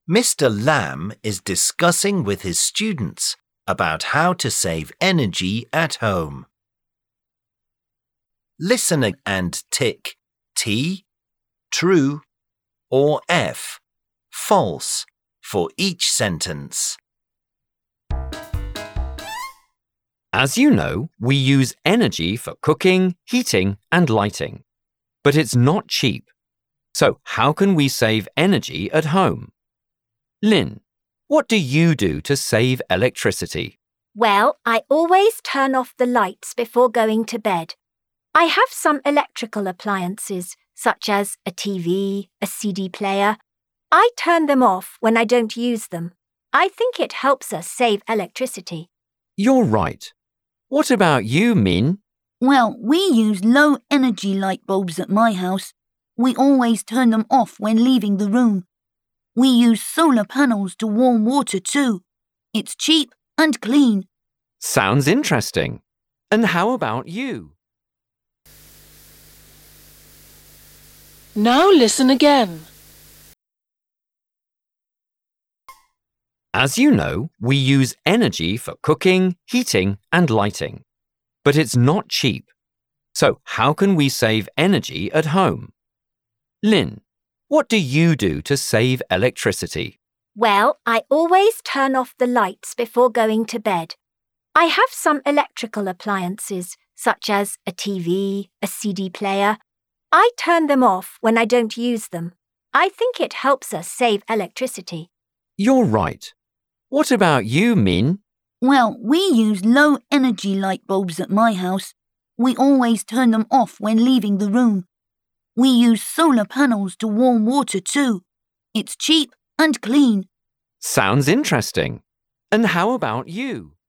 Mr. Lamb is discussing with his students about how to save energy at home. Listen and tick T, true, or F, false, for each sentence. As you know, we use energy for cooking, heating, and lighting. But it's not cheap. So how can we save energy at home? Lynn, what do you do to save electricity? Well, I always turn off the lights before going to bed. I have some electrical appliances, such as a TV, a CD player. I turn them off when I don't use them. I think it helps us save electricity. You're right. What about you, Min? Well, we use low-energy light bulbs at my house. We always turn them off when leaving the room. We use solar panels to warm water too. It's cheap and clean. Sounds interesting. And how about you? Now listen again. As you know, we use energy for cooking, heating, and lighting. But it's not cheap. So how can we save energy at home? Lynn, what do you do to save electricity? Well, I always turn off the lights before going to bed. I have some electrical appliances, such as a TV, a CD player. I turn them off when I don't use them. I think it helps us save electricity. You're right. What about you, Min? Well, we use low-energy light bulbs at my house. We always turn them off when leaving the room. We use solar panels to warm water too. It's cheap and clean. Sounds interesting. And how about you?